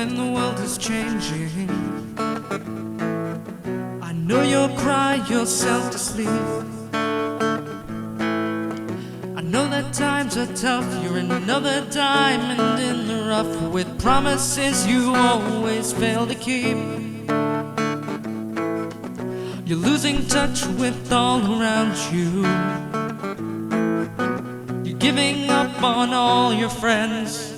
when the world is changing. I know you'll cry yourself to sleep. I know that times are tough, you're another diamond in the rough, with promises you always fail to keep. You're losing touch with all around you. You're giving up on all your friends.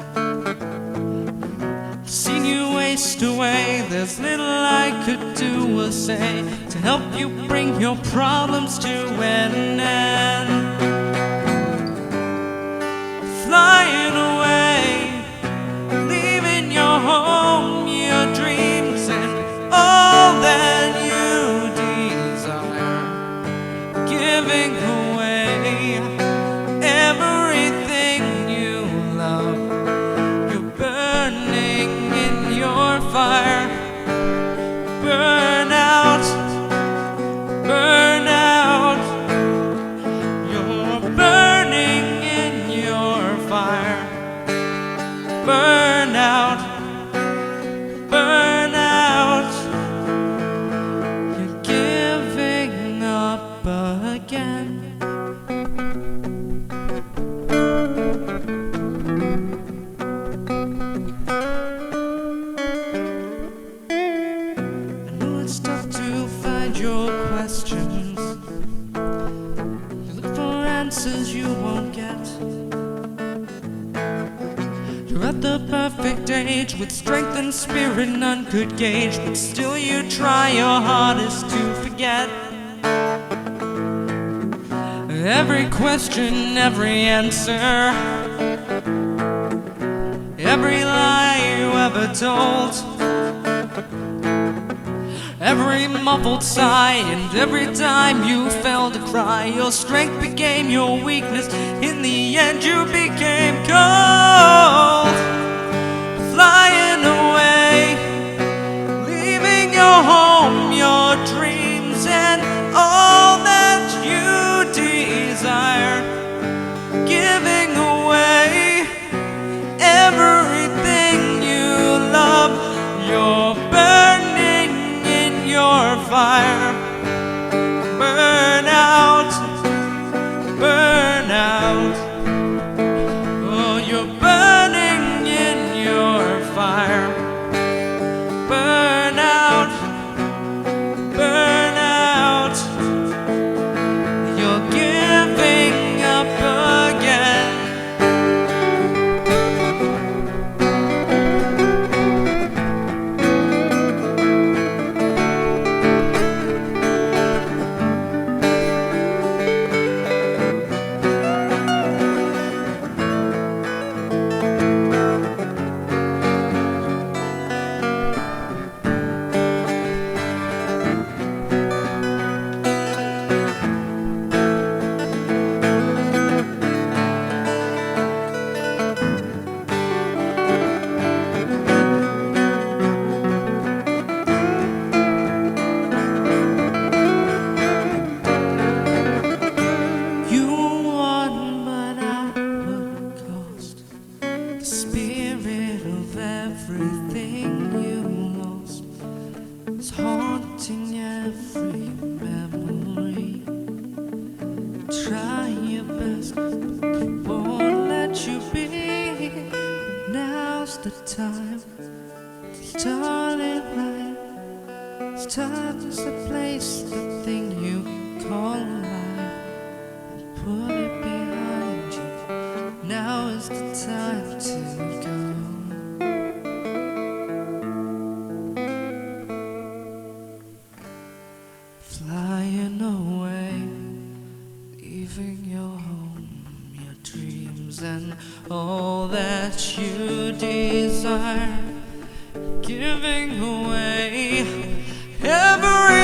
Seen you waste away, there's little I could do or say to help you bring your problems to an end. Flying away, leaving your home, your dreams, and all that you desire, giving away everything you love. You're burning in your fire. Burn out, burn out. You're burning in your fire. Burn out, burn out. You're giving up again. I know it's tough to find your questions. You look for answers you won't get. You're at the perfect age, with strength and spirit none could gauge, but still you try your hardest to forget. Every question, every answer, every lie you ever told, every muffled sigh, and every time you fell to cry, your strength became your weakness. In the end you became cold. Flying away, leaving your home, your dreams, and all that you desire, giving away everything you love. You're burning in your fire. Burn out, burn out. Oh, you're burning in your fire. Burn out, burn out. You're giving up again. Everything you lost is haunting every memory. Try your best, but they won't let you be. Now's the time to start it right. It's time to replace the thing you call life and put it behind you. Now is the time to go. Flying away, leaving your home, your dreams, and all that you desire, giving away every